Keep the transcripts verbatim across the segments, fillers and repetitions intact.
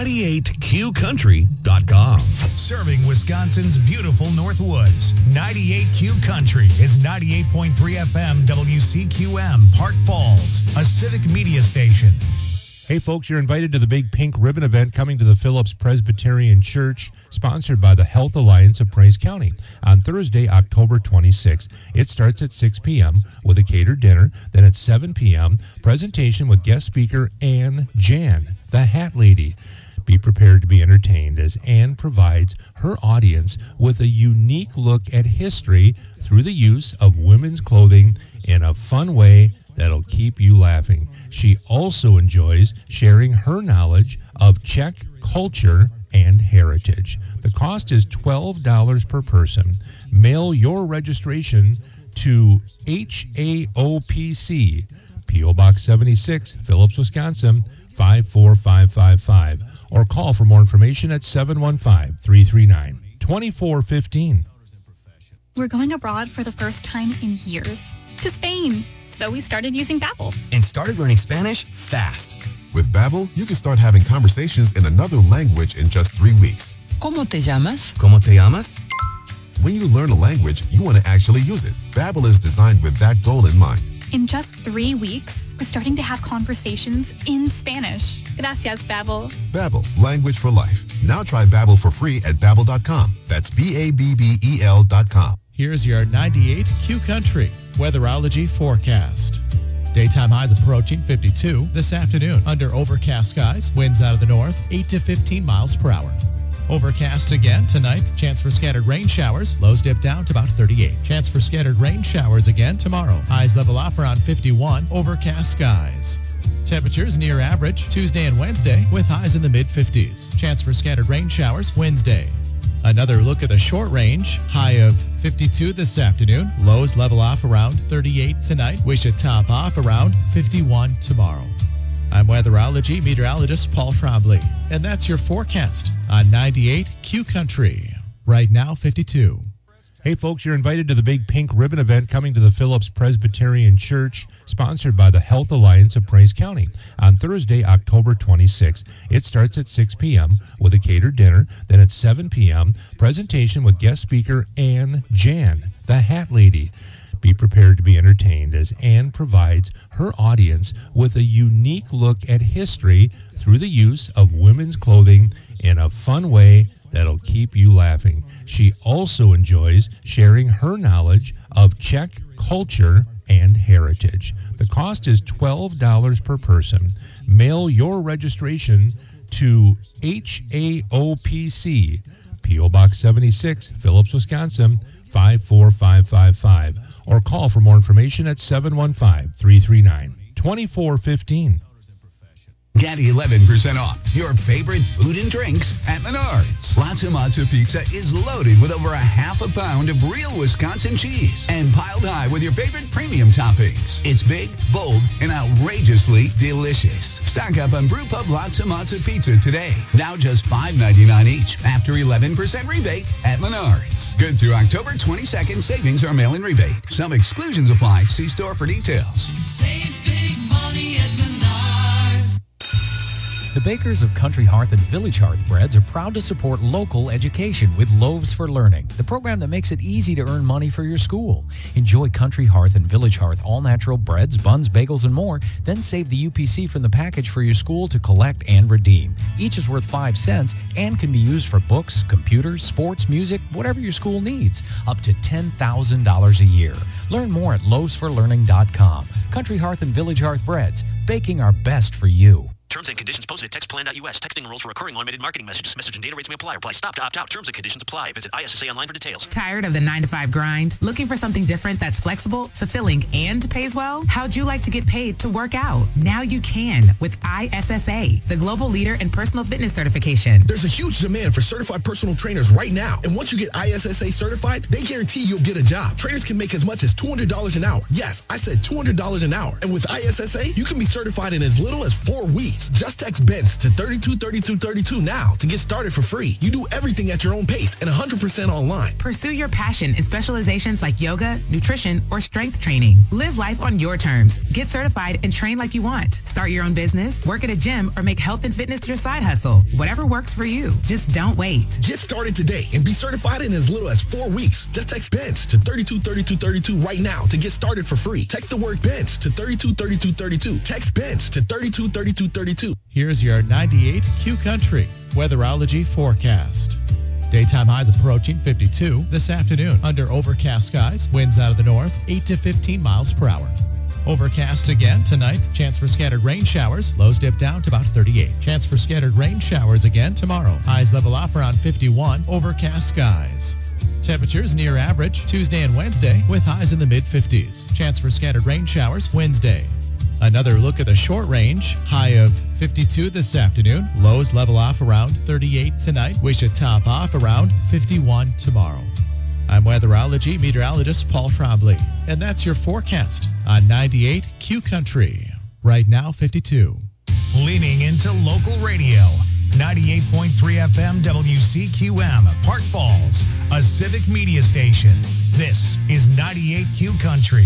ninety-eight Q country dot com. Serving Wisconsin's beautiful Northwoods. ninety-eight Q Country is ninety-eight point three F M W C Q M, Park Falls, a civic media station. Hey, folks, you're invited to the big pink ribbon event coming to the Phillips Presbyterian Church, sponsored by the Health Alliance of Praise County, on Thursday, October twenty-sixth. It starts at six p.m. with a catered dinner. Then at seven p.m., presentation with guest speaker Ann Jan, the Hat Lady. Be prepared to be entertained as Ann provides her audience with a unique look at history through the use of women's clothing in a fun way that'll keep you laughing. She also enjoys sharing her knowledge of Czech culture and heritage. The cost is twelve dollars per person. Mail your registration to H A O P C, P O Box seventy-six, Phillips, Wisconsin, five four five five five, or call for more information at seven one five, three three nine, two four one five. We're going abroad for the first time in years, to Spain. So we started using Babbel. And started learning Spanish fast. With Babbel, you can start having conversations in another language in just three weeks. ¿Cómo te llamas? ¿Cómo te llamas? When you learn a language, you want to actually use it. Babbel is designed with that goal in mind. In just three weeks, we're starting to have conversations in Spanish. Gracias, Babbel. Babbel, language for life. Now try Babbel for free at babbel dot com. That's B A B B E L dot com. Here's your ninety-eight Q Country weatherology forecast. Daytime highs approaching fifty-two this afternoon under overcast skies. Winds out of the north, eight to fifteen miles per hour. Overcast again tonight. Chance for scattered rain showers. Lows dip down to about thirty-eight. Chance for scattered rain showers again tomorrow. Highs level off around fifty-one. Overcast skies. Temperatures near average Tuesday and Wednesday with highs in the mid-fifties. Chance for scattered rain showers Wednesday. Another look at the short range. High of fifty-two this afternoon. Lows level off around thirty-eight tonight. We should top off around fifty-one tomorrow. I'm weatherology meteorologist Paul Trombley, and that's your forecast on ninety-eight Q Country. Right now, fifty-two. Hey, folks, you're invited to the big pink ribbon event coming to the Phillips Presbyterian Church, sponsored by the Health Alliance of Praise County, on Thursday, October twenty-sixth. It starts at six p.m. with a catered dinner. Then at seven p.m., presentation with guest speaker Ann Jan, the Hat Lady. Be prepared to be entertained as Ann provides her audience with a unique look at history through the use of women's clothing in a fun way that'll keep you laughing. She also enjoys sharing her knowledge of Czech culture and heritage. The cost is twelve dollars per person. Mail your registration to H A O P C, P O Box seventy-six, Phillips, Wisconsin, five four five five five, or call for more information at seven one five, three three nine, two four one five. Get eleven percent off your favorite food and drinks at Menards. Latza Matza Pizza is loaded with over a half a pound of real Wisconsin cheese and piled high with your favorite premium toppings. It's big, bold, and outrageously delicious. Stock up on Brewpub Latza Matza Pizza today. Now just five ninety-nine each after eleven percent rebate at Menards. Good through October twenty-second. Savings or mail-in rebate. Some exclusions apply. See store for details. Save big money at Menards. The bakers of Country Hearth and Village Hearth Breads are proud to support local education with Loaves for Learning, the program that makes it easy to earn money for your school. Enjoy Country Hearth and Village Hearth all-natural breads, buns, bagels, and more. Then save the U P C from the package for your school to collect and redeem. Each is worth five cents and can be used for books, computers, sports, music, whatever your school needs. Up to ten thousand dollars a year. Learn more at loaves for learning dot com. Country Hearth and Village Hearth Breads, baking our best for you. Terms and conditions posted at text plan dot U S. Texting enrolls for recurring automated marketing messages. Message and data rates may apply. Reply stop to opt out. Terms and conditions apply. Visit I S S A online for details. Tired of the nine to five grind? Looking for something different that's flexible, fulfilling, and pays well? How'd you like to get paid to work out? Now you can with I S S A, the global leader in personal fitness certification. There's a huge demand for certified personal trainers right now. And once you get I S S A certified, they guarantee you'll get a job. Trainers can make as much as two hundred dollars an hour. Yes, I said two hundred dollars an hour. And with I S S A, you can be certified in as little as four weeks. Benz. Just text Benz to thirty-two thirty-two thirty-two now to get started for free. You do everything at your own pace and one hundred percent online. Pursue your passion in specializations like yoga, nutrition, or strength training. Live life on your terms. Get certified and train like you want. Start your own business, work at a gym, or make health and fitness your side hustle. Whatever works for you. Just don't wait. Get started today and be certified in as little as four weeks. Just text Benz to thirty-two thirty-two thirty-two right now to get started for free. Text the word Benz to thirty-two thirty-two thirty-two. Text Benz to thirty-two thirty-two thirty-two. Here's your ninety-eight Q Country weatherology forecast. Daytime highs approaching fifty-two this afternoon under overcast skies. Winds out of the north, eight to fifteen miles per hour. Overcast again tonight. Chance for scattered rain showers. Lows dip down to about thirty-eight. Chance for scattered rain showers again tomorrow. Highs level off around fifty-one. Overcast skies. Temperatures near average Tuesday and Wednesday with highs in the mid-fifties. Chance for scattered rain showers Wednesday. Another look at the short range. High of fifty-two this afternoon. Lows level off around thirty-eight tonight. We should top off around fifty-one tomorrow. I'm weatherology meteorologist Paul Trombley, and that's your forecast on ninety-eight Q Country. Right now, fifty-two. Leaning into local radio. ninety-eight point three F M W C Q M, Park Falls, a civic media station. This is ninety-eight Q Country.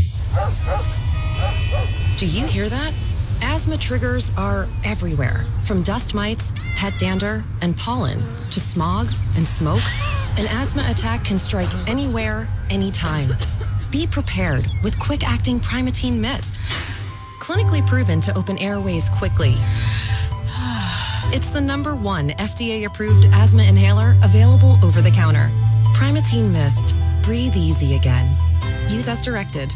Do you hear that? Asthma triggers are everywhere, from dust mites, pet dander, and pollen, to smog and smoke. An asthma attack can strike anywhere, anytime. Be prepared with quick-acting Primatene Mist. Clinically proven to open airways quickly. It's the number one F D A-approved asthma inhaler available over the counter. Primatene Mist. Breathe easy again. Use as directed.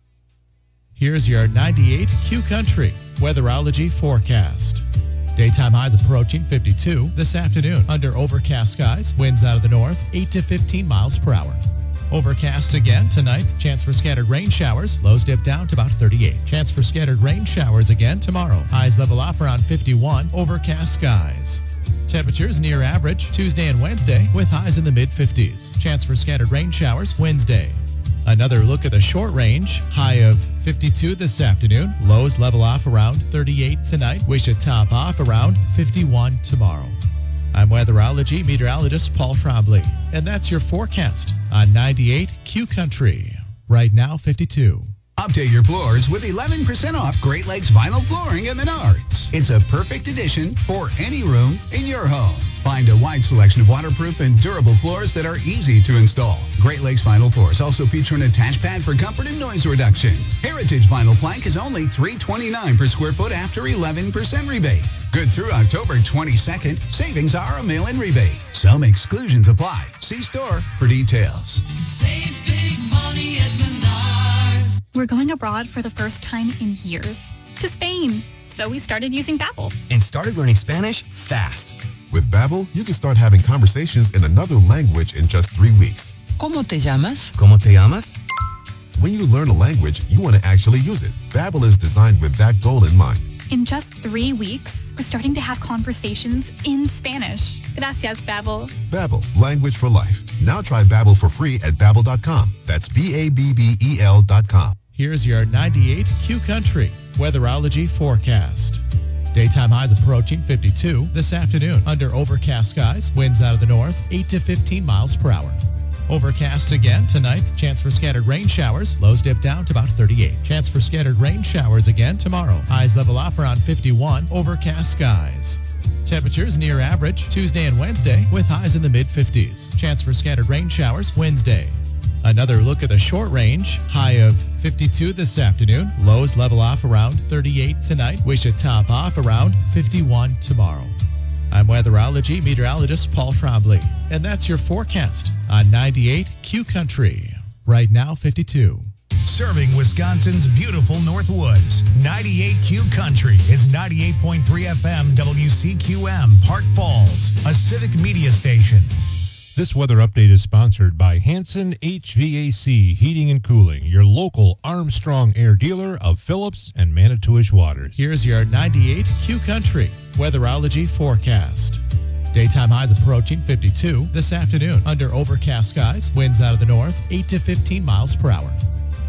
Here's your ninety-eight Q Country weatherology forecast. Daytime highs approaching fifty-two this afternoon under overcast skies. Winds out of the north, eight to fifteen miles per hour. Overcast again tonight. Chance for scattered rain showers. Lows dip down to about thirty-eight. Chance for scattered rain showers again tomorrow. Highs level off around fifty-one. Overcast skies. Temperatures near average Tuesday and Wednesday with highs in the mid-fifties. Chance for scattered rain showers Wednesday. Another look at the short range. High of fifty-two this afternoon. Lows level off around thirty-eight tonight. We should top off around fifty-one tomorrow. I'm weatherology meteorologist Paul Trombley, and that's your forecast on ninety-eight Q Country. Right now, fifty-two. Update your floors with eleven percent off Great Lakes vinyl flooring at Menards. It's a perfect addition for any room in your home. Find a wide selection of waterproof and durable floors that are easy to install. Great Lakes vinyl floors also feature an attached pad for comfort and noise reduction. Heritage vinyl plank is only three dollars and twenty-nine cents per square foot after eleven percent rebate. Good through October twenty-second. Savings are a mail-in rebate. Some exclusions apply. See store for details. Save big money at Menards. We're going abroad for the first time in years. To Spain. So we started using Babbel. And started learning Spanish fast. With Babbel, you can start having conversations in another language in just three weeks. ¿Cómo te llamas? ¿Cómo te llamas? When you learn a language, you want to actually use it. Babbel is designed with that goal in mind. In just three weeks, we're starting to have conversations in Spanish. Gracias, Babbel. Babbel, language for life. Now try Babbel for free at babbel dot com. That's B A B B E L dot com. Here's your ninety-eight Q Country weatherology forecast. Daytime highs approaching fifty-two this afternoon under overcast skies. Winds out of the north, eight to fifteen miles per hour. Overcast again tonight. Chance for scattered rain showers. Lows dip down to about thirty-eight. Chance for scattered rain showers again tomorrow. Highs level off around fifty-one. Overcast skies. Temperatures near average Tuesday and Wednesday with highs in the mid-fifties. Chance for scattered rain showers Wednesday. Another look at the short range. High of fifty-two this afternoon. Lows level off around thirty-eight tonight. We should top off around fifty-one tomorrow. I'm weatherology meteorologist Paul Trombley, and that's your forecast on ninety-eight Q Country. Right now, fifty-two. Serving Wisconsin's beautiful Northwoods. ninety-eight Q Country is ninety-eight point three F M W C Q M, Park Falls, a civic media station. This weather update is sponsored by Hanson H V A C Heating and Cooling, your local Armstrong Air dealer of Phillips and Manitowish Waters. Here's your ninety-eight Q Country weatherology forecast. Daytime highs approaching fifty-two this afternoon under overcast skies. Winds out of the north, eight to fifteen miles per hour.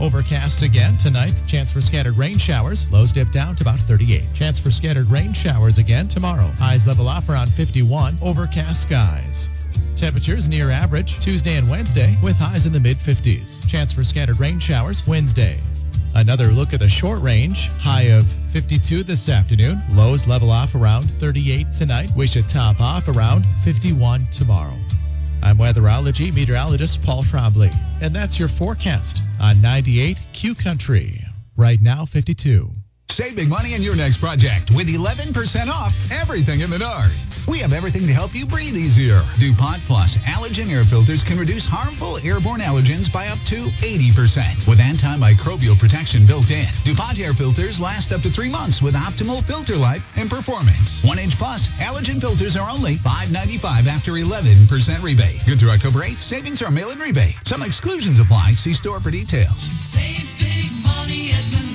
Overcast again tonight. Chance for scattered rain showers. Lows dip down to about thirty-eight. Chance for scattered rain showers again tomorrow. Highs level off around fifty-one. Overcast skies. Temperatures near average Tuesday and Wednesday with highs in the mid-fifties. Chance for scattered rain showers Wednesday. Another look at the short range. High of fifty-two this afternoon. Lows level off around thirty-eight tonight. We should top off around fifty-one tomorrow. I'm weatherology meteorologist Paul Trombley, and that's your forecast on ninety-eight Q Country. Right now, fifty-two. Save big money on your next project with eleven percent off everything at Menards. We have everything to help you breathe easier. DuPont Plus allergen air filters can reduce harmful airborne allergens by up to eighty percent with antimicrobial protection built in. DuPont air filters last up to three months with optimal filter life and performance. one inch Plus allergen filters are only five ninety-five after eleven percent rebate. Good through October eighth. Savings are mail-in rebate. Some exclusions apply. See store for details. Save big money at Menards.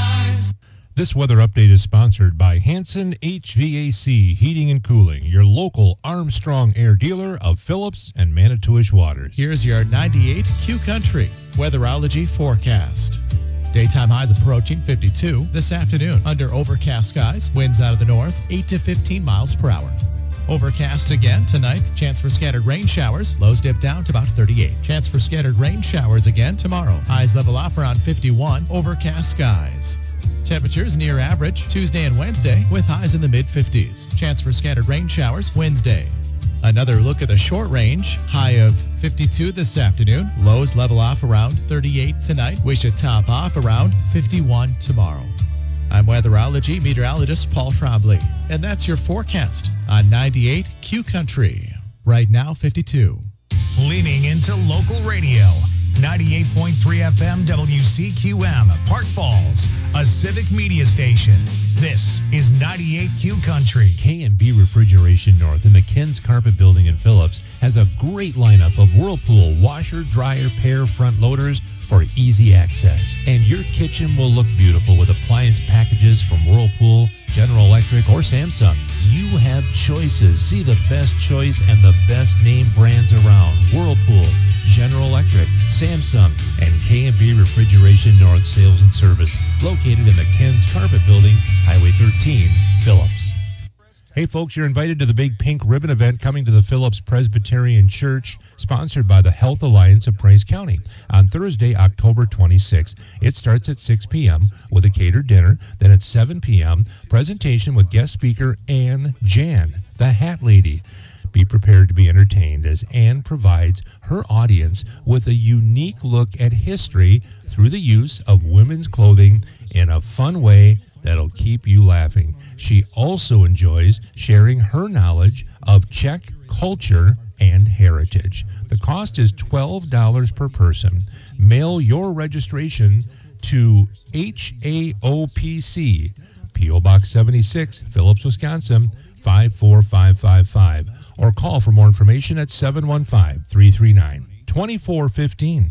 This weather update is sponsored by Hanson H V A C Heating and Cooling, your local Armstrong Air dealer of Phillips and Manitowish Waters. Here's your ninety-eight Q Country weatherology forecast. Daytime highs approaching fifty-two this afternoon under overcast skies. Winds out of the north, eight to fifteen miles per hour. Overcast again tonight. Chance for scattered rain showers. Lows dip down to about thirty-eight. Chance for scattered rain showers again tomorrow. Highs level off around fifty-one. Overcast skies. Temperatures near average Tuesday and Wednesday with highs in the mid-fifties. Chance for scattered rain showers Wednesday. Another look at the short range. High of fifty-two this afternoon. Lows level off around thirty-eight tonight. We should top off around fifty-one tomorrow. I'm weatherology meteorologist Paul Trombley, and that's your forecast on ninety-eight Q Country. Right now, fifty-two. Leaning into local radio. ninety-eight point three F M W C Q M, Park Falls, a civic media station. This is ninety-eight Q Country. K and B Refrigeration North in the Ken's Carpet Building in Phillips has a great lineup of Whirlpool washer, dryer, pair, front loaders for easy access. And your kitchen will look beautiful with appliance packages from Whirlpool, General Electric, or Samsung. You have choices. See the best choice and the best name brands around. Whirlpool, General Electric, Samsung, and K and B Refrigeration North Sales and Service, located in the Ken's Carpet Building, Highway thirteen, Phillips. Hey folks, you're invited to the big pink ribbon event coming to the Phillips Presbyterian Church, sponsored by the Health Alliance of Price County, on Thursday, October twenty-sixth. It starts at six p.m. with a catered dinner. Then at seven p.m., presentation with guest speaker Ann Jan, the Hat Lady. Be prepared to be entertained as Ann provides her audience with a unique look at history through the use of women's clothing in a fun way that'll keep you laughing. She also enjoys sharing her knowledge of Czech culture and heritage. The cost is twelve dollars per person. Mail your registration to H A O P C, P O Box seventy-six, Phillips, Wisconsin, five four five five five. Or call for more information at seven one five, three three nine, two four one five.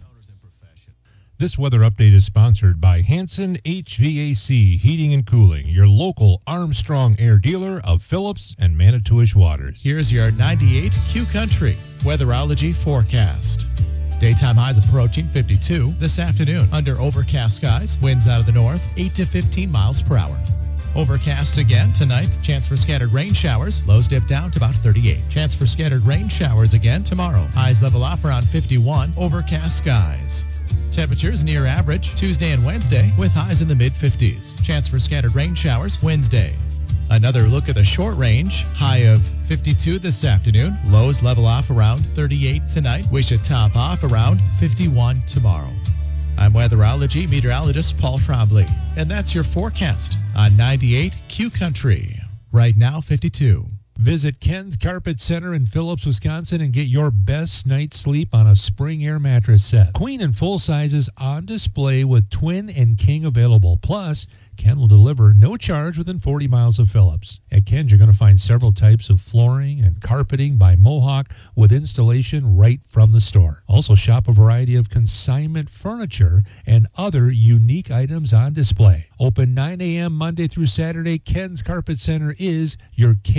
This weather update is sponsored by Hanson H V A C Heating and Cooling, your local Armstrong Air dealer of Phillips and Manitowish Waters. Here's your ninety-eight Q Country weatherology forecast. Daytime highs approaching fifty-two this afternoon under overcast skies. Winds out of the north, eight to fifteen miles per hour. Overcast again tonight. Chance for scattered rain showers. Lows dip down to about thirty-eight. Chance for scattered rain showers again tomorrow. Highs level off around fifty-one. Overcast skies. Temperatures near average Tuesday and Wednesday with highs in the mid-fifties. Chance for scattered rain showers Wednesday. Another look at the short range. High of fifty-two this afternoon. Lows level off around thirty-eight tonight. We should top off around fifty-one tomorrow. I'm weatherology meteorologist Paul Trombley, and that's your forecast on ninety-eight Q Country. Right now, fifty-two. Visit Ken's Carpet Center in Phillips, Wisconsin, and get your best night's sleep on a Spring Air mattress set. Queen and full sizes on display with twin and king available. Plus, Ken will deliver no charge within forty miles of Phillips. At Ken's, you're going to find several types of flooring and carpeting by Mohawk with installation right from the store. Also, shop a variety of consignment furniture and other unique items on display. Open nine a.m. Monday through Saturday, Ken's Carpet Center is your K and B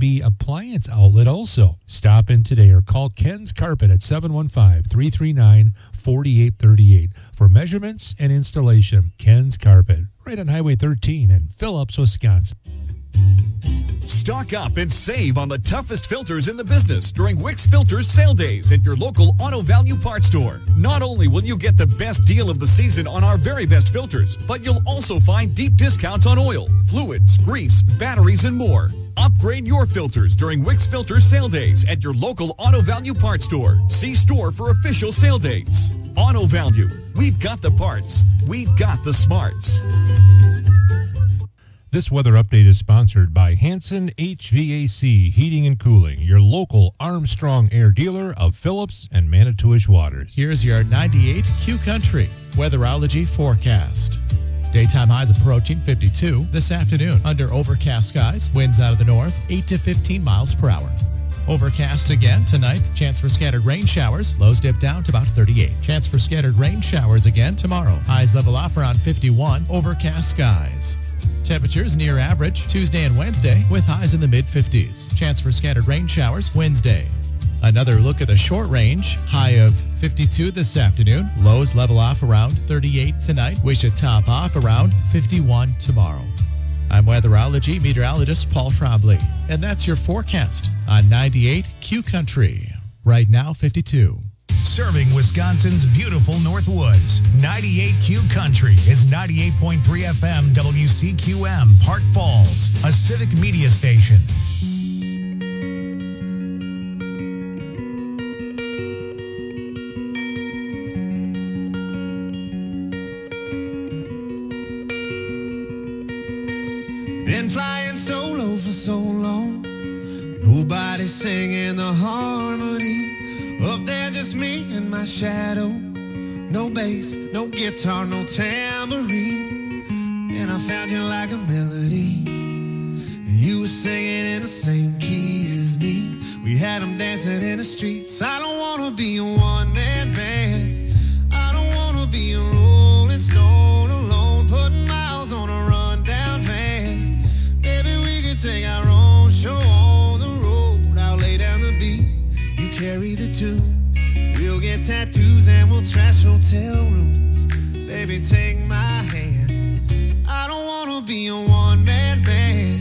B Appliance Outlet also. Stop in today or call Ken's Carpet at seven one five, three three nine, four eight three eight for measurements and installation. Ken's Carpet, right on Highway thirteen in Phillips, Wisconsin. Stock up and save on the toughest filters in the business during Wix Filters sale days at your local Auto Value Parts store. Not only will you get the best deal of the season on our very best filters, but you'll also find deep discounts on oil, fluids, grease, batteries, and more. Upgrade your filters during Wix Filters sale days at your local Auto Value Parts store. See store for official sale dates. Auto Value. We've got the parts. We've got the smarts. This weather update is sponsored by Hanson H V A C Heating and Cooling, your local Armstrong Air dealer of Phillips and Manitowish Waters. Here's your ninety-eight Q Country weatherology forecast. Daytime highs approaching fifty-two this afternoon under overcast skies. Winds out of the north, eight to fifteen miles per hour. Overcast again tonight. Chance for scattered rain showers. Lows dip down to about thirty-eight. Chance for scattered rain showers again tomorrow. Highs level off around fifty-one. Overcast skies. Temperatures near average Tuesday and Wednesday with highs in the mid-fifties. Chance for scattered rain showers Wednesday. Another look at the short range. High of fifty-two this afternoon. Lows level off around thirty-eight tonight. We should top off around fifty-one tomorrow. I'm weatherology meteorologist Paul Trombley, and that's your forecast on ninety-eight Q Country. Right now, fifty-two. Serving Wisconsin's beautiful Northwoods. ninety-eight Q Country is ninety-eight point three F M W C Q M, Park Falls, a civic media station. Been flying solo for so long. Nobody singing the harmony. Up there just me and my shadow. No bass, no guitar, no tambourine. And I found you like a melody. And you were singing in the same key as me. We had them dancing in the streets. I don't wanna be a one-man band. I don't wanna be a rolling stone alone, putting miles on a rundown van. Maybe we could take our own show on the road. I'll lay down the beat, you carry the tune. We'll get tattoos and we'll trash hotel rooms. Baby, take my hand. I don't wanna be a one-man band.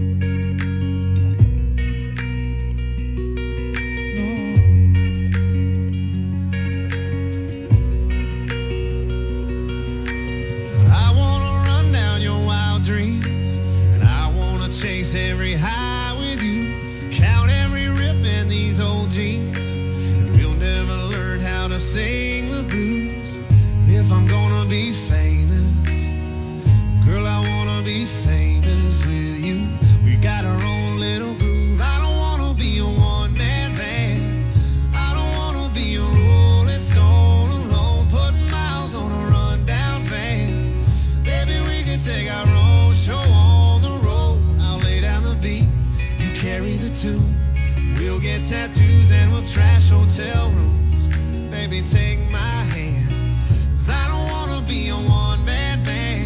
No. I wanna run down your wild dreams, and I wanna chase every high with you. Count every rip in these old jeans. We'll never learn how to sing the blues. If I'm gonna be famous, girl, I wanna be famous with you. We got our own little groove. I don't wanna be a one-man band. I don't wanna be a rolling stone alone, putting miles on a rundown van. Baby, we can take our own show on the road. I'll lay down the beat, you carry the tune. We'll get tattoos and we'll trash hotel rooms. Baby, take my hand, 'cause I don't wanna be a one-man band.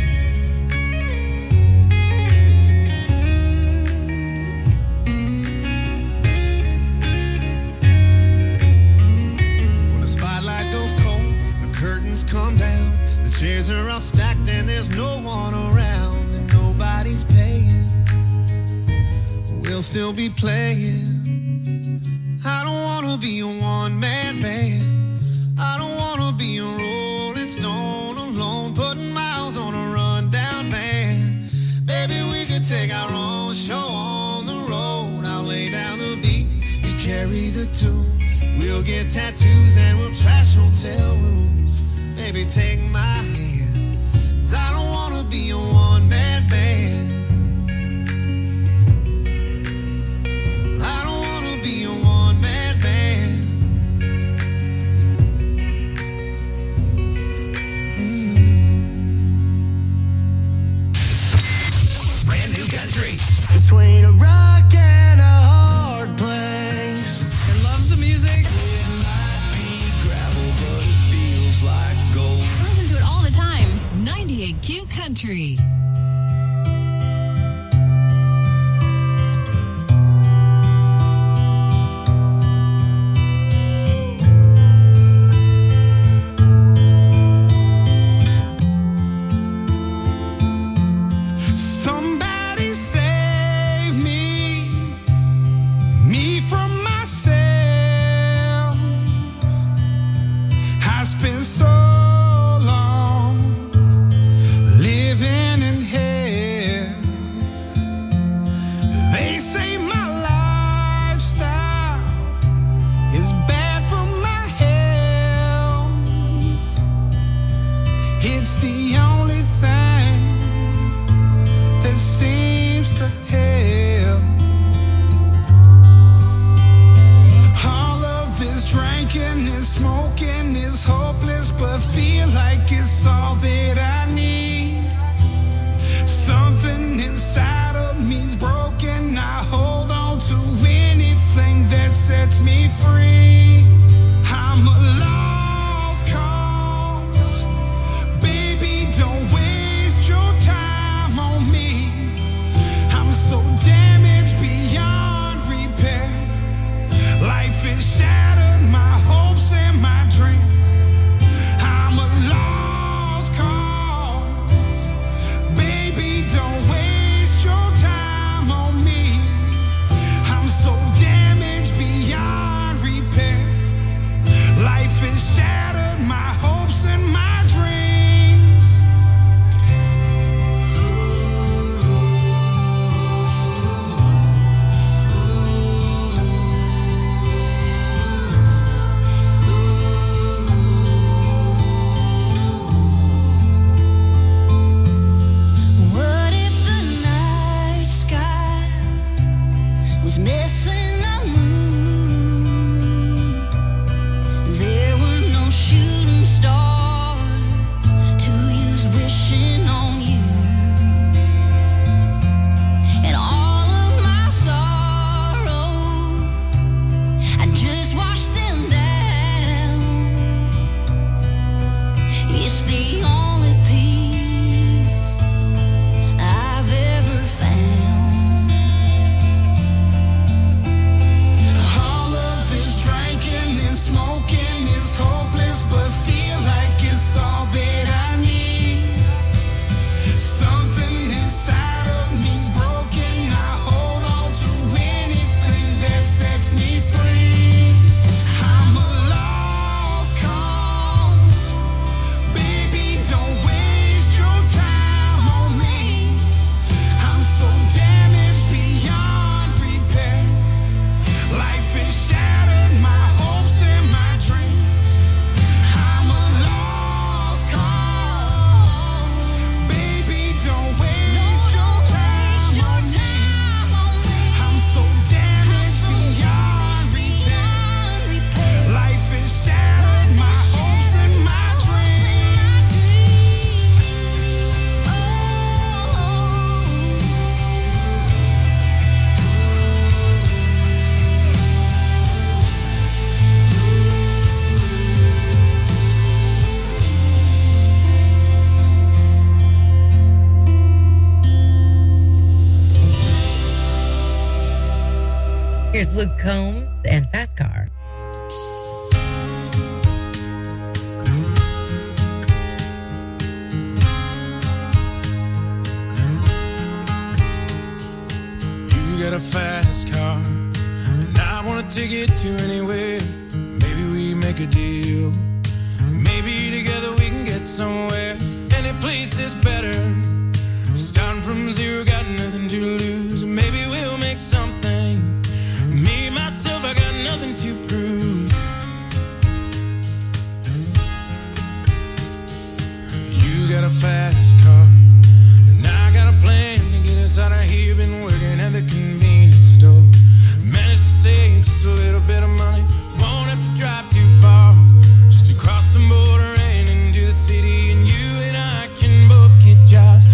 When the spotlight goes cold, the curtains come down, the chairs are all stacked and there's no one around, and nobody's paying. We'll still be playing. I don't wanna be a one-man band. I don't wanna be a rolling stone alone, putting miles on a rundown van. Baby, we could take our own show on the road. I'll lay down the beat, you carry the tune. We'll get tattoos and we'll trash hotel rooms. Baby, take my hand, 'cause I don't wanna be a one-man band. Between a rock and a hard place. I love the music. It might be gravel, but it feels like gold. Listen to it all the time. ninety-eight Q Country. free. I'm a lost cause. Baby, don't waste your time on me. I'm so damaged beyond repair. Life has shattered my hopes and my dreams. I'm a lost cause. Baby, don't waste your time on me. I'm so damaged beyond repair. Life has shattered my hopes and my dreams. What if the night sky was missing a moon? There were no shooting stars to use wishing on you. And all of my sorrows, I just washed them down. It's the only peace I've ever found. All of this drinking and smoking is hopeless, but feel like it's all that I need. Something inside of me's broken. I hold on to anything that sets me free. I'm a lost cause. Baby, don't waste your time on me. I'm so damaged beyond repair. Life has shattered my hopes and my dreams. I'm a lost cause. Baby, don't waste your time on me. I'm so damaged beyond repair. Life has shattered my hopes and my dreams. Here's Luke Combs and Fast Car. You got a fast car, and I wanna take it to anywhere. Maybe we make a deal. Maybe together we can get somewhere. Any place is better. Starting from zero, got nothing to lose. Maybe we'll make something. Me, myself, I got nothing to prove. You got a fast car, and I got a plan to get us out of here. Been working at the convenience store. Managed to save just a little bit of money. Won't have to drive too far. Just to cross the border and into the city. And you and I can both get jobs.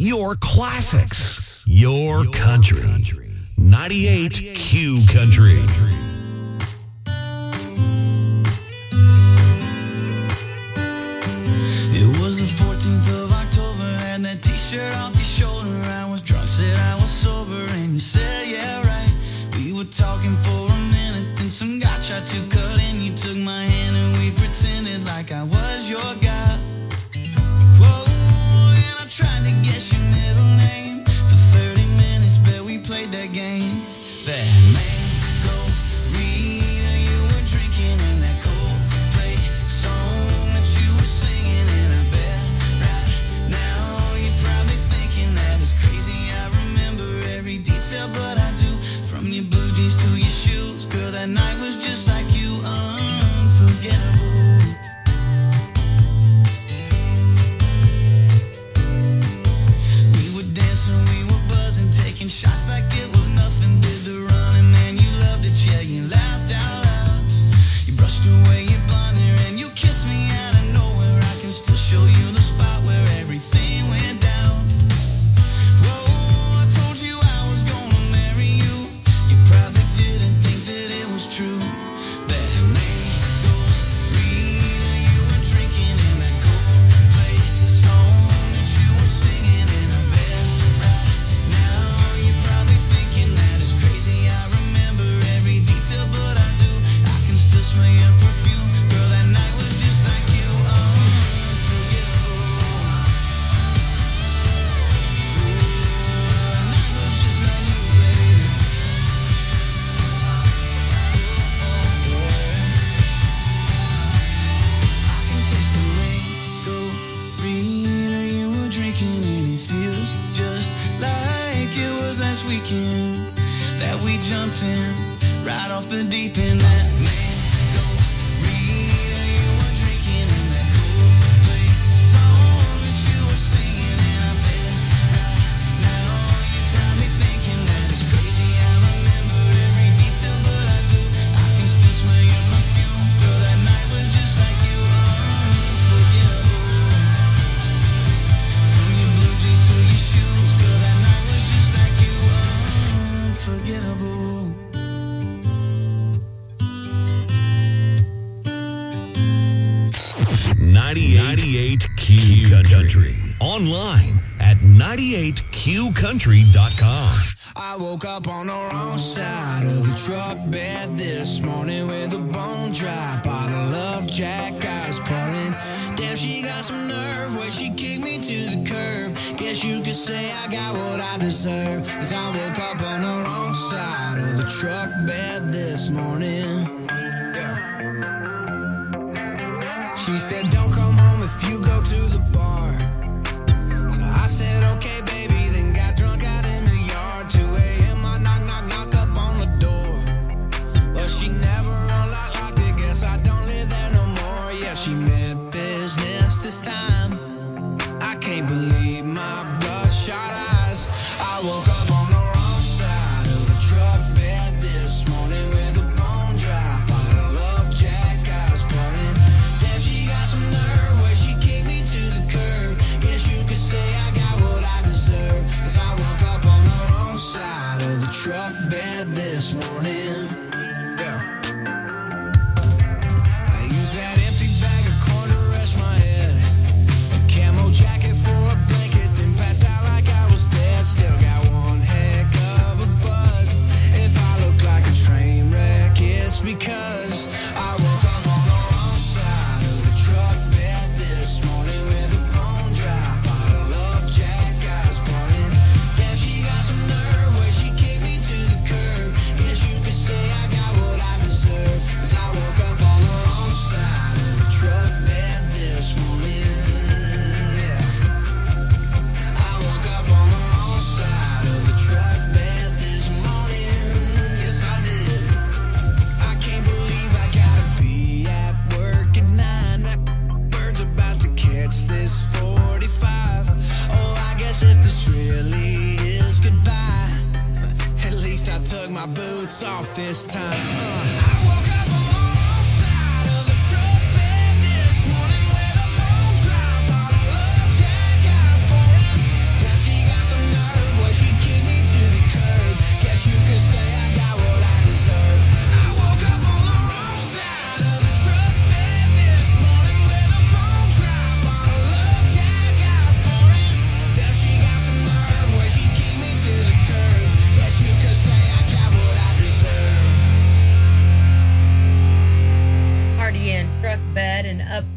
your classics, your country. ninety-eight Q Country. It was the fourteenth of October, had that t-shirt off your shoulder. I was drunk, said I was sober, and you said, yeah, right. We were talking for a minute, then some guy tried to cut in. You took my hand and we pretended like I was your guy. Whoa, and I tried to guess your middle name. For thirty minutes, bet we played that game. That mango reader you were drinking, and that Coldplay song that you were singing. And I bet right now you're probably thinking that it's crazy. I remember every detail, but I do. From your blue jeans to your shoes, girl, that night was just like you, unforgettable. We were dancing, we were buzzing, taking shots like it was nothing. Did the running, man, you loved it, yeah, you laughed out loud. You brushed away your blonde hair and you kissed me out of nowhere. I can still show you the spot where everything went down. Whoa, I told you I was gonna marry you. You probably didn't think that it was true. That mango reader you were drinking, and that Coldplay song that you were singing. And I bet right now you're probably thinking that it's crazy. I remember every detail, but I do. I can still smell your perfume. Girl, that night was just like you, unforgettable. That night was just like you, baby. I can taste the mango reader you were drinking, and it feels just like it was last weekend that we jumped in right off the deep end. That mango reader you were drinking, and that Coldplay song that you were singing. And I bet right now you're probably thinking that it's crazy. I remember every detail, but I do. I can still smell your perfume. Girl, that night was just like you, unforgettable. From your blue jeans to your shoes, girl, that night was just like you, unforgettable. ninety-eight Q Country. Online at ninety-eight Q country dot com. I woke up on the wrong side of the truck bed this morning with a bone dry bottle of Jack I was pouring. Damn, she got some nerve where she kicked me to the curb. Guess you could say I got what I deserve, 'cause I woke up on the wrong side of the truck bed this morning. Yeah. She said, don't come home if you go to the bar. So I said, okay, baby, then got drunk out in the yard. two a.m. I knock, knock, knock up on the door. Well, she never unlocked, locked it. Guess I don't live there no more. Yeah, she meant business this time. I can't believe my bloodshot eyes. I woke up on the wrong side of the truck bed this morning with a bone dry bottle of Jack I was pouring. Damn, she got some nerve where she kicked me to the curb. Guess you could say I got what I deserve, 'cause I woke up on the wrong side of the truck bed this morning. Yeah. I use that empty bag of corn to rest my head. A camo jacket for a blanket, then passed out like I was dead. Still got one heck of a buzz. If I look like a train wreck, it's because I woke up on the wrong side of the truck bed this morning with a bone dry bottle of Jack I was pouring. Damn, she got some nerve where she kicked me to the curb. Guess you could say I got what I deserve, 'cause I woke up on the wrong side of the truck bed this morning. Yeah. I woke up on the wrong side of the truck bed this morning. Yes, I did. I can't believe I gotta be at work at nine. That bird's about to catch this forty-five. Oh, I guess if this really is goodbye, at least I took my boots off this time. Uh, I woke up on the wrong side of the truck bed this morning with a bone dry bottle of Jack I was pouring. Now she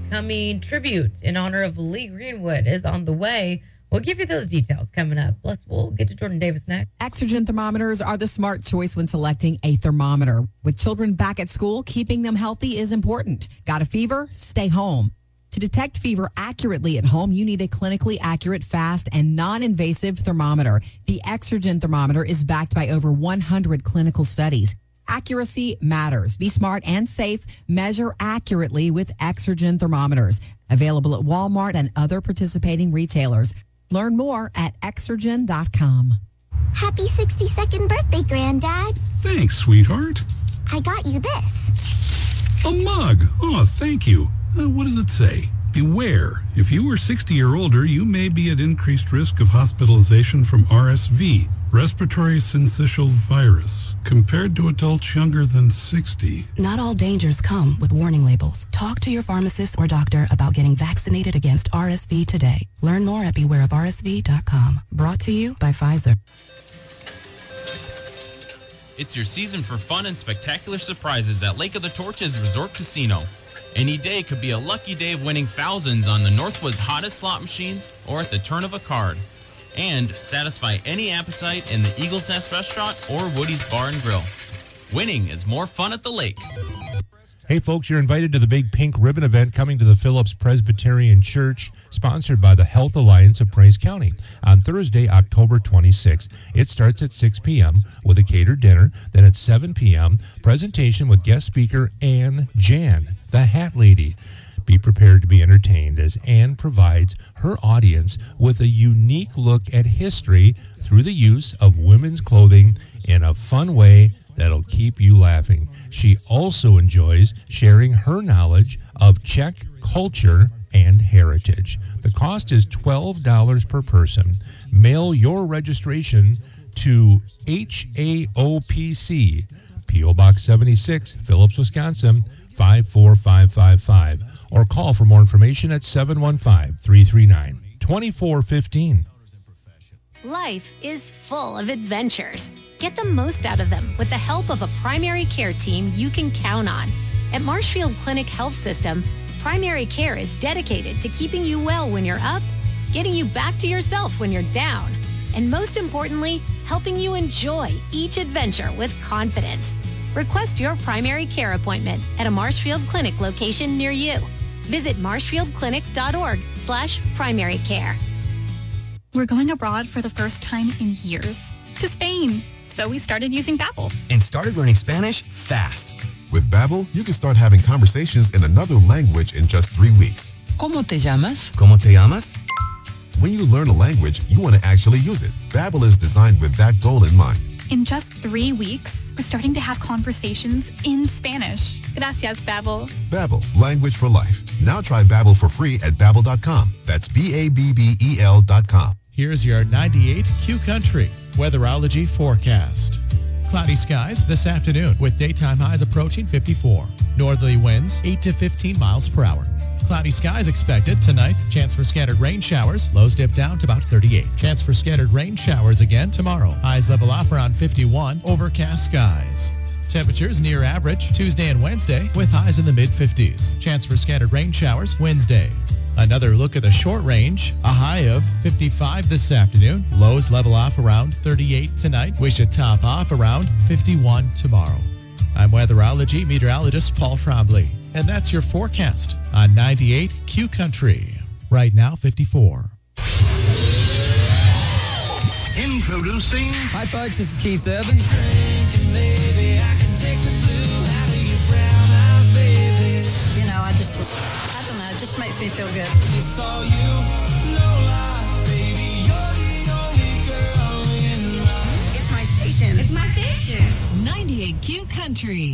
upcoming tribute in honor of Lee Greenwood is on the way. We'll give you those details coming up. Plus, we'll get to Jordan Davis next. Exergen thermometers are the smart choice when selecting a thermometer. With children back at school, keeping them healthy is important. Got a fever? Stay home. To detect fever accurately at home, you need a clinically accurate, fast, and non-invasive thermometer. The Exergen thermometer is backed by over one hundred clinical studies. Accuracy matters. Be smart and safe. Measure accurately with Exergen thermometers. Available at Walmart and other participating retailers. Learn more at exergen dot com. Happy sixty-second birthday, Granddad. Thanks, sweetheart. I got you this. A mug. Oh, thank you. Uh, what does it say? Beware. If you are sixty or older, you may be at increased risk of hospitalization from R S V, respiratory syncytial virus, compared to adults younger than sixty. Not all dangers come with warning labels. Talk to your pharmacist or doctor about getting vaccinated against R S V today. Learn more at beware of R S V dot com. Brought to you by Pfizer. It's your season for fun and spectacular surprises at Lake of the Torches Resort Casino. Any day could be a lucky day of winning thousands on the Northwood's hottest slot machines or at the turn of a card. And satisfy any appetite in the Eagle's Nest Restaurant or Woody's Bar and Grill. Winning is more fun at the lake. Hey, folks, you're invited to the Big Pink Ribbon event coming to the Phillips Presbyterian Church, sponsored by the Health Alliance of Price County, on Thursday, October twenty-sixth. It starts at six p.m. with a catered dinner. Then at seven p.m., presentation with guest speaker Ann Jan, the Hat Lady. Be prepared to be entertained as Ann provides her audience with a unique look at history through the use of women's clothing in a fun way that'll keep you laughing. She also enjoys sharing her knowledge of Czech culture and heritage. The cost is twelve dollars per person. Mail your registration to H A O P C, P O Box seventy-six, Phillips, Wisconsin, five four five five five, or call for more information at seven one five, three three nine, two four one five. Life is full of adventures. Get the most out of them with the help of a primary care team you can count on. At Marshfield Clinic Health System, primary care is dedicated to keeping you well when you're up, getting you back to yourself when you're down, and most importantly, helping you enjoy each adventure with confidence. Request your primary care appointment at a Marshfield Clinic location near you. Visit marshfieldclinic.org slash primary care. We're going abroad for the first time in years. To Spain. So we started using Babbel. And started learning Spanish fast. With Babbel, you can start having conversations in another language in just three weeks. ¿Cómo te llamas? ¿Cómo te llamas? When you learn a language, you want to actually use it. Babbel is designed with that goal in mind. In just three weeks, we're starting to have conversations in Spanish. Gracias, Babbel. Babbel, language for life. Now try Babbel for free at babbel dot com. That's B A B B E L dot com. Here's your ninety-eight Q Country weatherology forecast. Cloudy skies this afternoon with daytime highs approaching fifty-four. Northerly winds eight to fifteen miles per hour. Cloudy skies expected tonight. Chance for scattered rain showers. Lows dip down to about thirty-eight. Chance for scattered rain showers again tomorrow. Highs level off around fifty-one. Overcast skies. Temperatures near average Tuesday and Wednesday with highs in the mid-fifties. Chance for scattered rain showers Wednesday. Another look at the short range. A high of fifty-five this afternoon. Lows level off around thirty-eight tonight. We should top off around fifty-one tomorrow. I'm weatherology meteorologist Paul Trombley. And that's your forecast on ninety-eight Q Country. Right now, fifty-four. Introducing. Hi, folks. This is Keith Urban. You know, I just, I don't know, it just makes me feel good. It's all you, no lie, baby, you're the only girl in my... It's my station. It's my station. ninety-eight Q Country.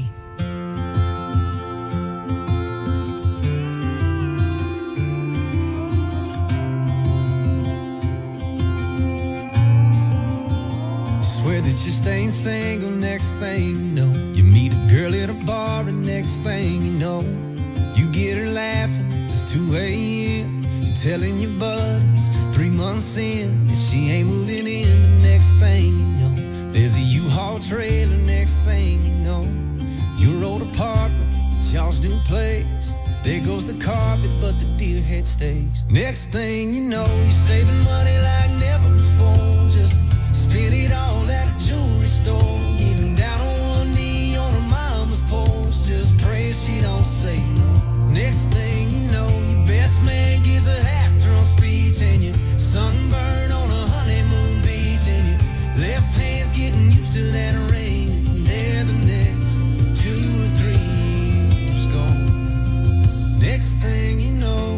Swear that you staying single, next thing you know, you meet a girl at a bar, and next thing you know, you get her laughing. It's two a.m. You're telling your buddies three months in and she ain't moving in. But next thing you know, there's a U-Haul trailer. Next thing you know, your old apartment Jaws duplex. There goes the carpet, but the deer head stays. Next thing you know, you're saving money like never before. Just spend it all at a jewelry store. Getting down on one knee on her mama's porch. Just pray she don't say no. Next thing you know, your best man gives a half-drunk speech, and you sunburn on a honeymoon beach, and your left hand's getting used to that rain. And there the next two or three years gone. Next thing you know,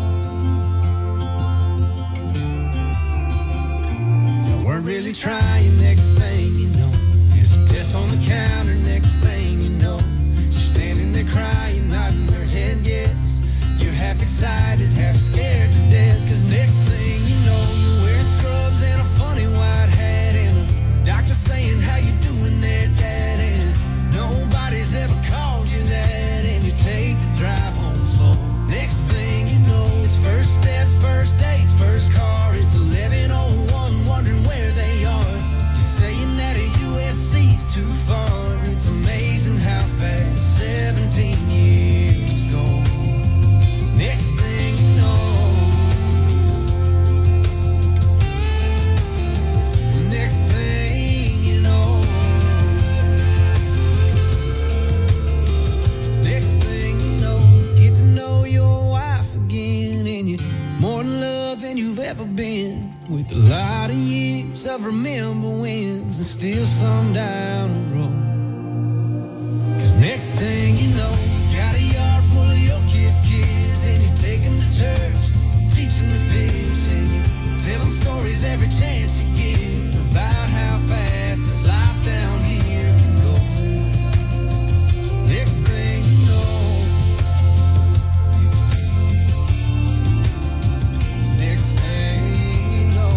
you weren't really trying. Next thing you know, there's a test on the counter. Next thing you know, she's standing there crying, nodding her head yes. You're half excited, half scared to death. Cause next thing you know, you're wearing scrubs and a funny white hat, and the doctor saying, how you doing there, Dad? And nobody's ever called you that, and you take the drive home slow. Next thing you know, it's first steps, first dates, first car. It's eleven oh one, wondering where they are. You're saying that a U S C's too far. It's amazing how fast seventeen years go. Next thing you know, next thing you know, next thing you know, get to know your wife again, and you're more in love than you've ever been. With a lot of years of remember wins and still some down the road. Cause next thing you know, you got a yard full of your kids' kids, and you take them to church, teach them to fish, and you tell them stories every chance you get about how fast this life down here can go. Next thing you know, next thing you know,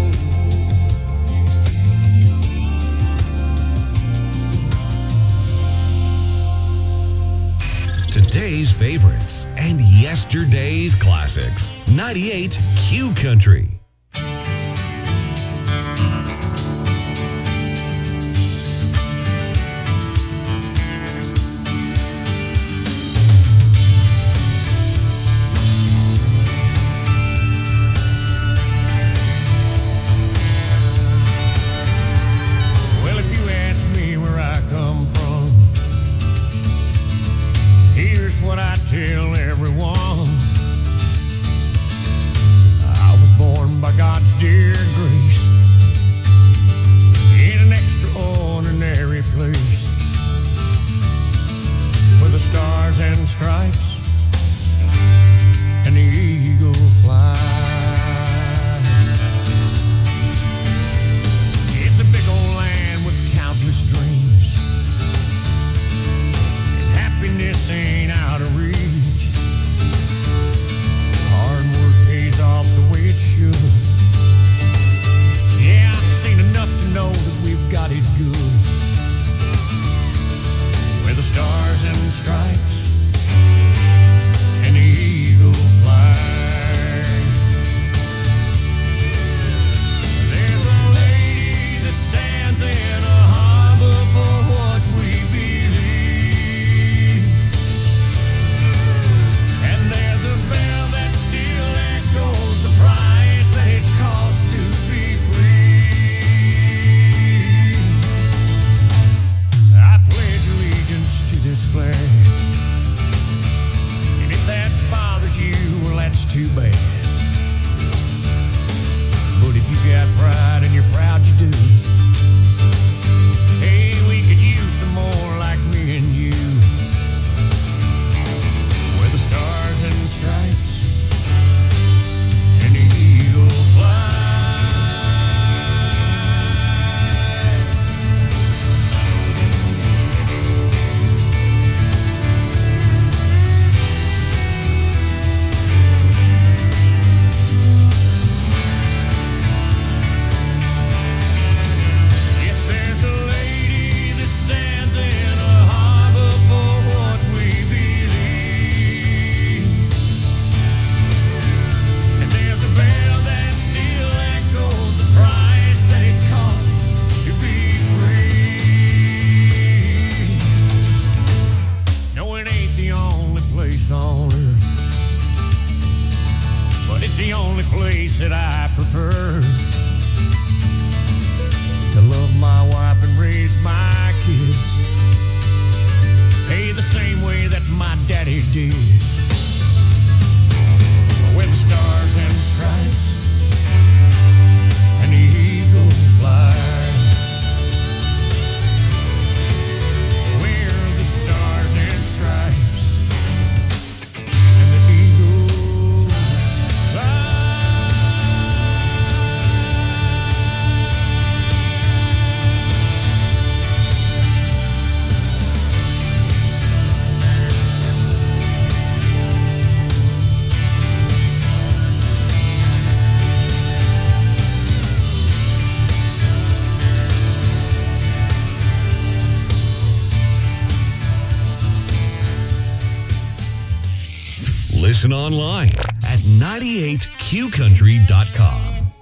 Today's favorites and yesterday's classics. ninety-eight Q Country. Well, if you ask me where I come from, here's what I tell everyone. I was born by God's dear grace in an extraordinary place where the stars and stripes and the eagle fly. It's a big old land with countless dreams, and happiness ain't out of reach. Hard work pays off the way it should. Yeah, I've seen enough to know that we've got it good. Where the stars and stripes and the eagle fly. There's a lady that stands in a harbor for what we believe. And there's a bell that still echoes the price that it costs to be free. I pledge allegiance to this flag, and if that bothers you, well, that's too bad. But if you got pride and you're proud you do, hey, we could use some more like me and you. Where the stars and stripes and the eagle fly. did. With stars and stripes and the eagle flies. We're the stars and stripes and the eagle flies. Listen online at ninety-eight q country dot com.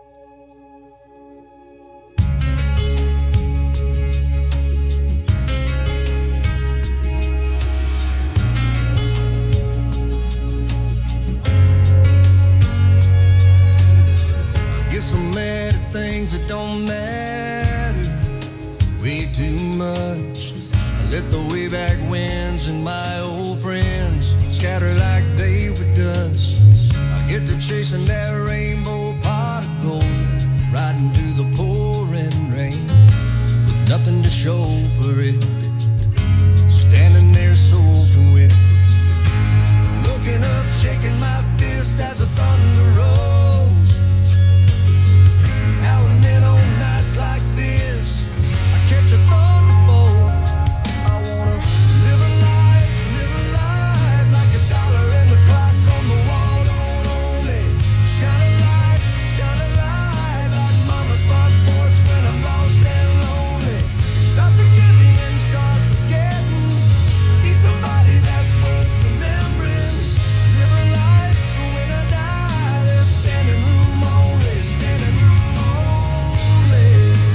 Get so mad at things that don't matter way too much. I let the way back winds and my old friends scatter like they were dust. I get to chasing that rainbow pot of gold, riding through the pouring rain with nothing to show for it, standing there soaking wet, looking up, shaking my fist as the thunder rolls. Now and then on nights like this, I catch a thunderbolt. I wanna live a life, live a life like a dollar in the clock on the wall. Don't only shine a light, shine a light like mama's front porch when I'm lost and lonely. Stop forgiving and start forgetting. Be somebody that's worth remembering. Live a life so when I die, there's standing room only, standing room only.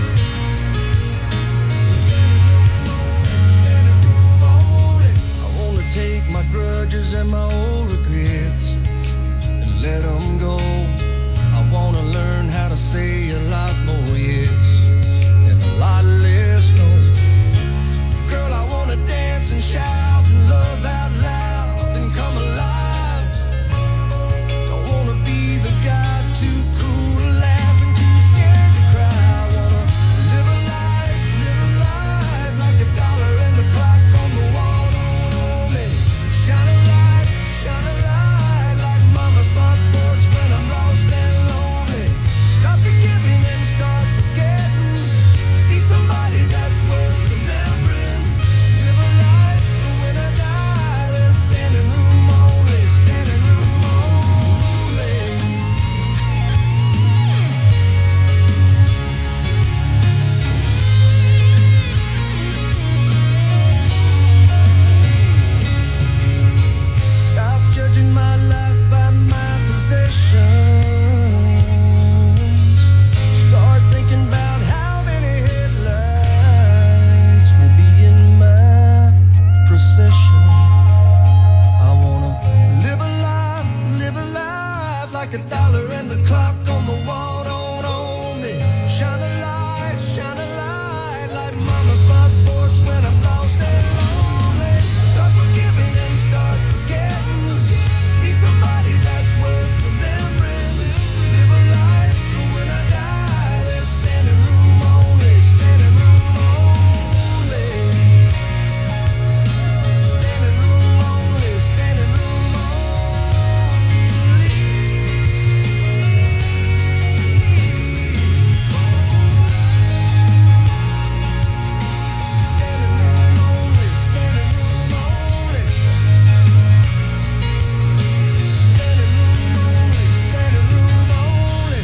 Standing room only. I wanna take my grudges and my old regrets and let them go. I wanna learn how to say a lot more yes and a lot less no. Girl, I wanna dance and shout and love out loud and come alive. Don't wanna be the guy too cool to laugh and too scared to cry. I wanna live a life, live a life like a dollar in the clock on the wall. Don't only shine a light, shine a light like mama's front porch when I'm lost and lonely. Stop forgiving and start forgetting. Be somebody that's worth remembering. Live a life so when I die, there's standing room only, standing room only. Stop judging my life by my possessions. Start thinking about how many headlights will be in my procession. I wanna live a life, live a life like a dollar and the clock on the wall. Don't own me. Shine a light, shine a light like mama's front porch when I'm lost and lonely. Start forgiving and start forgetting. Be somebody that's worth remembering. Live a life so when I die, there's standing room only, standing room only. Standing room only, standing room only. Standing room only, standing room only. Standing room only, standing room only.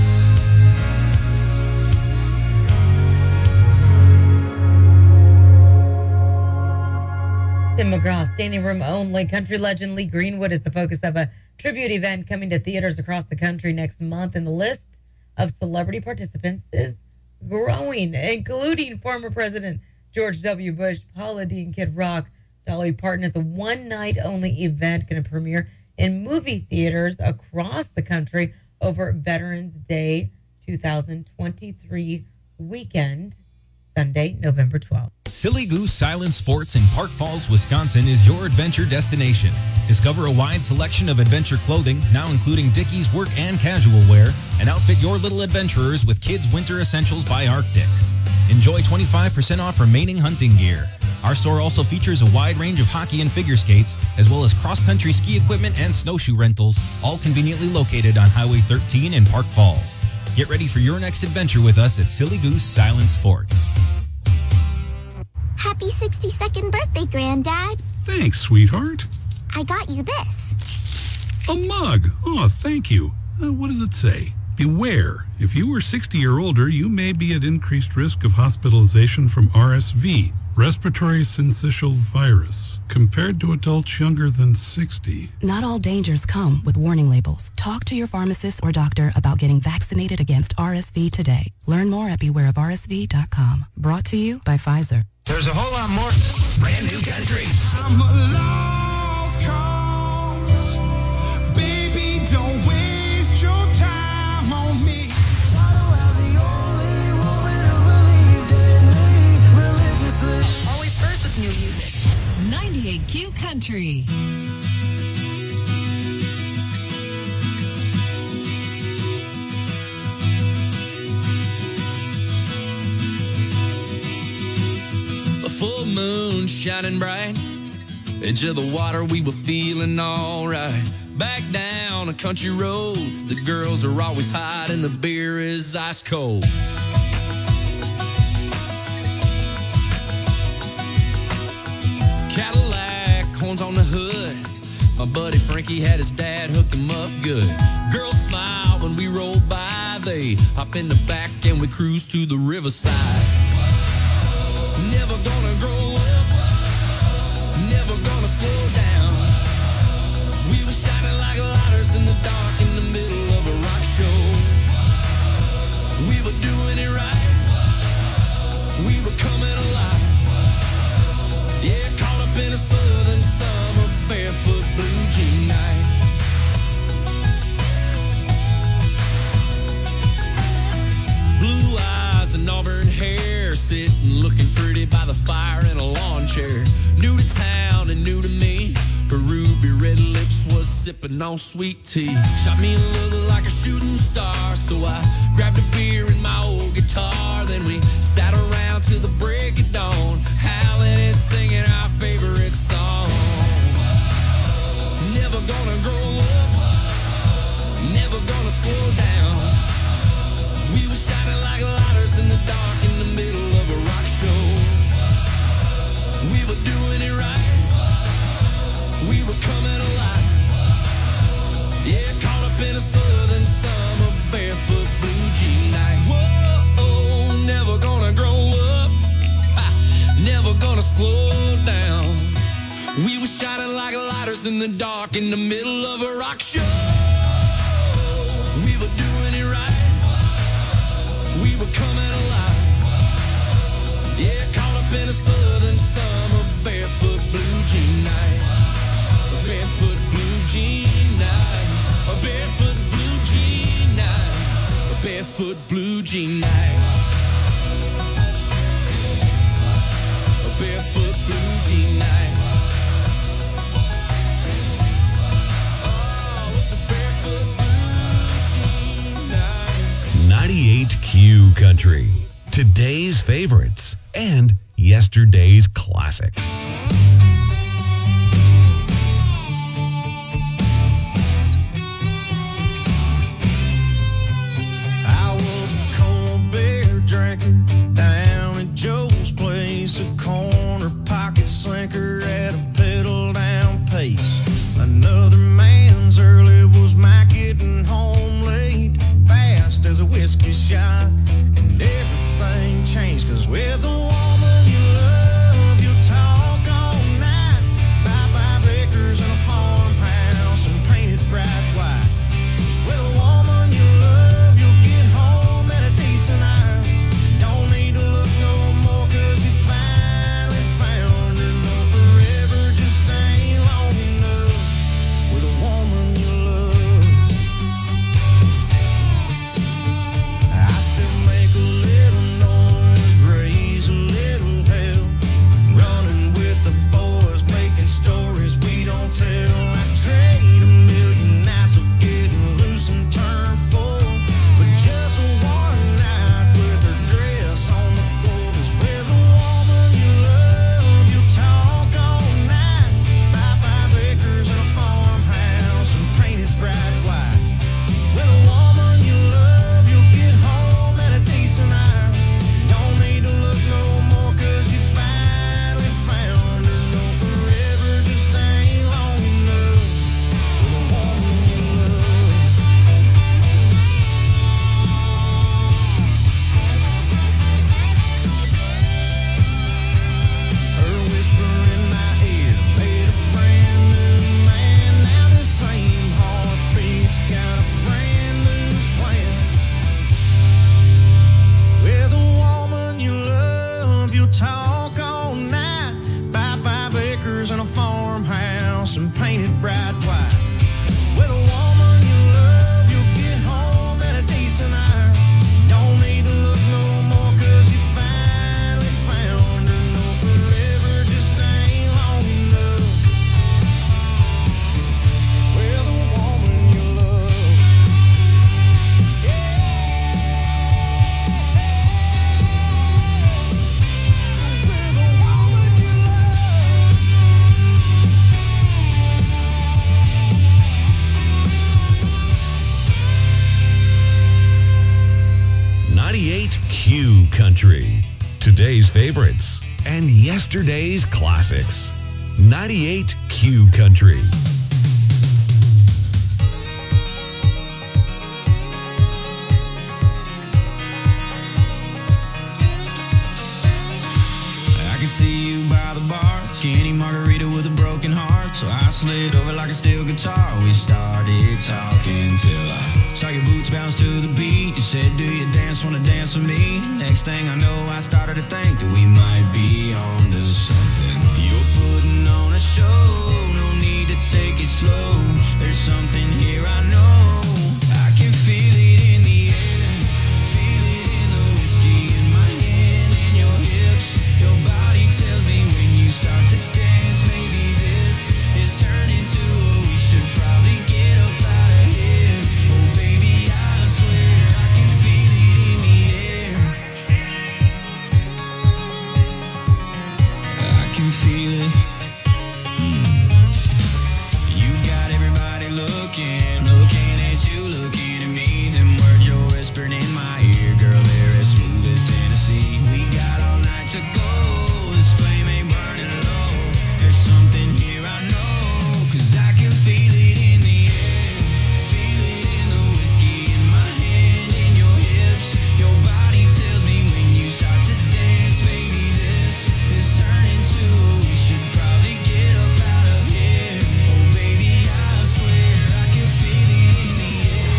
Tim McGraw, standing room only. Country legend Lee Greenwood is the focus of a tribute event coming to theaters across the country next month, and the list of celebrity participants is growing, including former President George W. Bush, Paula Deen, Kid Rock, Dolly Parton. It's a one-night only event going to premiere in movie theaters across the country over Veterans Day two thousand twenty-three weekend. Sunday, November twelfth. Silly Goose Silent Sports in Park Falls, Wisconsin is your adventure destination. Discover a wide selection of adventure clothing, now including Dickies work and casual wear, and outfit your little adventurers with kids' winter essentials by Arctics. Enjoy twenty-five percent off remaining hunting gear. Our store also features a wide range of hockey and figure skates, as well as cross-country ski equipment and snowshoe rentals, all conveniently located on Highway thirteen in Park Falls. Get ready for your next adventure with us at Silly Goose Silent Sports. Happy sixty-second birthday, Granddad. Thanks, sweetheart. I got you this. A mug. Oh, thank you. Uh, what does it say? Beware. If you are sixty or older, you may be at increased risk of hospitalization from R S V, respiratory syncytial virus, compared to adults younger than sixty. Not all dangers come with warning labels. Talk to your pharmacist or doctor about getting vaccinated against R S V today. Learn more at beware of R S V dot com. Brought to you by Pfizer. There's a whole lot more. Brand new country. I'm a lost cause. Baby, don't waste your time on me. Always first with new music. ninety-eight Q Country. A full moon shining bright, edge of the water, we were feeling alright. Back down a country road, the girls are always hot and the beer is ice cold. Cadillac, horns on the hood, my buddy Frankie had his dad hook him up good. Girls smile when we roll by, they hop in the back and we cruise to the riverside. Never gonna grow up, never gonna slow down. We were shining like lighters in the dark in the middle of a rock show. We were doing it right, we were coming alive. Yeah, caught up in a southern summer, barefoot blue jean night. Blue eyes and auburn hair, sitting looking pretty by the fire in a lawn chair. New to town and new to me, her ruby red lips was sipping on sweet tea. Shot me a look like a shooting star, so I grabbed a beer and my old guitar. Then we sat around till the break of dawn, howling and singing our favorite song. Never gonna grow up, never gonna slow down. We were shining like lighters in the dark in the middle of a rock show. We were doing it right, we were coming alive. Yeah, caught up in a southern summer, barefoot blue jean night. Whoa, never gonna grow up, ha, never gonna slow down. We were shining like lighters in the dark in the middle of a rock show. We were doing it right, we were coming alive. Yeah, caught up in a southern summer, barefoot blue jean night. A barefoot blue jean night. A barefoot blue jean night. A barefoot blue jean night. A barefoot blue jean night. Oh, it's a barefoot blue jean night. ninety-eight Q Country. Today's favorites and yesterday's classics. I was a cold beer drinker down at Joe's place, a corner pocket slinker at a pedal down pace. Another man's early was my getting home late, fast as a whiskey shot, and everything changed, cause with a woman you love, you talk all today's favorites and yesterday's classics. ninety-eight Q Country. I can see you by the bar, skinny margarita with a broken heart. So I slid over like a steel guitar. We started talking till I saw your boots bounce to the beat. You said, do you dance, wanna dance with me? Next thing I know, I started to think that we might be on to something. You're putting on a show, no need to take it slow. There's something here I know. I can feel it in the air, feel it in the whiskey in my hand and your hips. Your body tells me when you start to dance, maybe this is turning to a we should probably get up out of here. Oh baby, I swear I can feel it in the air. I can feel it. Mm. You got everybody looking, looking at you, looking at me. Them words you're whispering in my ear, girl, they're as smooth as Tennessee. We got all night to go. This flame ain't burning low. There's something here I know, 'cause I can feel it in the air. Feel it in the whiskey in my hand and your hips. Your body tells me when you start to dance, baby, this is turning to we should probably get up out of here. Oh baby, I swear I can feel it in the air.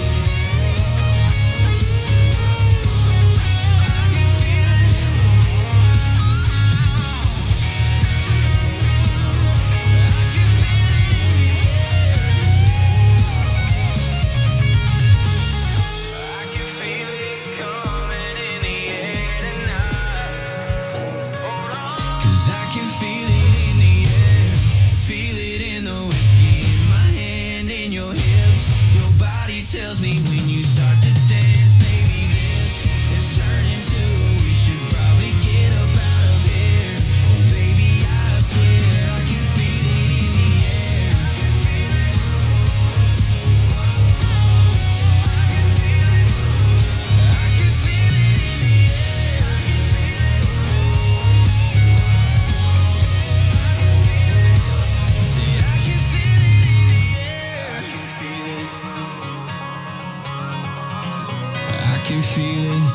Cause I can feel it in the air, feel it in the whiskey in my hand and your hips. Your body tells me when you start to dance, maybe this is turning to we should probably get up out of here. Oh baby, I swear I can feel it in the air. I can feel it in the air. Say I can feel it in the air. I can feel it.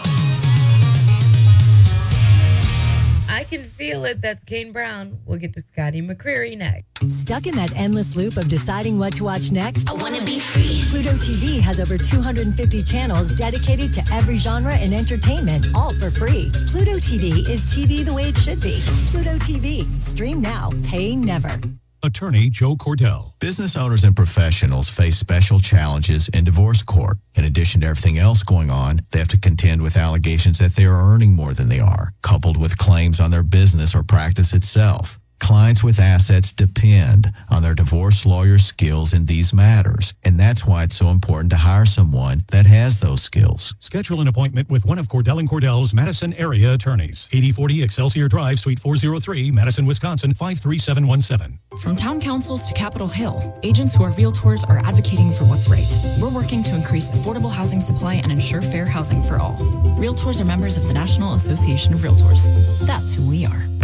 I can feel it. That's Kane Brown. We'll get to Scotty McCreery next. Stuck in that endless loop of deciding what to watch next? I wanna be free. Pluto T V has over two hundred fifty channels dedicated to every genre and entertainment, all for free. Pluto T V is T V the way it should be. Pluto T V. Stream now, paying never. Attorney Joe Cordell. Business owners and professionals face special challenges in divorce court. In addition to everything else going on, they have to contend with allegations that they are earning more than they are, coupled with claims on their business or practice itself. Clients with assets depend on their divorce lawyer skills in these matters, and that's why it's so important to hire someone that has those skills. Schedule an appointment with one of Cordell and Cordell's Madison area attorneys. eighty forty Excelsior Drive, Suite four oh three, Madison, Wisconsin, five three seven one seven. From town councils to Capitol Hill, agents who are realtors are advocating for what's right. We're working to increase affordable housing supply and ensure fair housing for all. Realtors are members of the National Association of Realtors. That's who we are.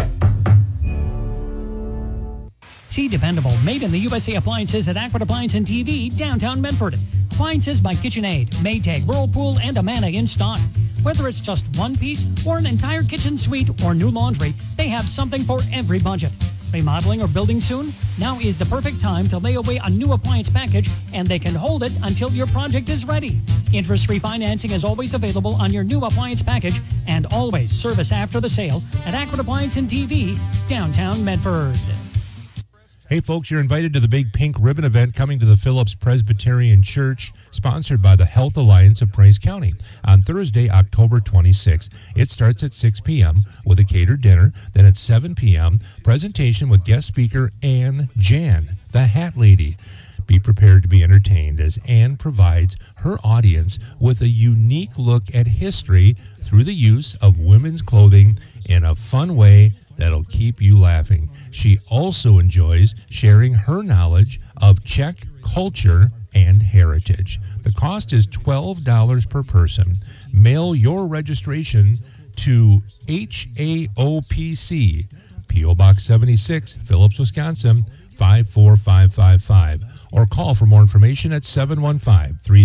See dependable, made-in-the-U S A appliances at Aqua Appliance and T V, downtown Medford. Appliances by KitchenAid, Maytag, Whirlpool, and Amana in stock. Whether it's just one piece or an entire kitchen suite or new laundry, they have something for every budget. Remodeling or building soon? Now is the perfect time to lay away a new appliance package, and they can hold it until your project is ready. Interest-free financing is always available on your new appliance package, and always service after the sale at Aqua Appliance and T V, downtown Medford. Hey, folks, you're invited to the big pink ribbon event coming to the Phillips Presbyterian Church, sponsored by the Health Alliance of Price County, on Thursday, October twenty-sixth. It starts at six p.m. with a catered dinner. Then at seven p.m., presentation with guest speaker Ann Jan, the Hat Lady. Be prepared to be entertained as Ann provides her audience with a unique look at history through the use of women's clothing in a fun way that'll keep you laughing. She also enjoys sharing her knowledge of Czech culture and heritage. The cost is twelve dollars per person. Mail your registration to H A O P C, P O Box seventy-six, Phillips, Wisconsin, five four five five five. Or call for more information at seven one five, three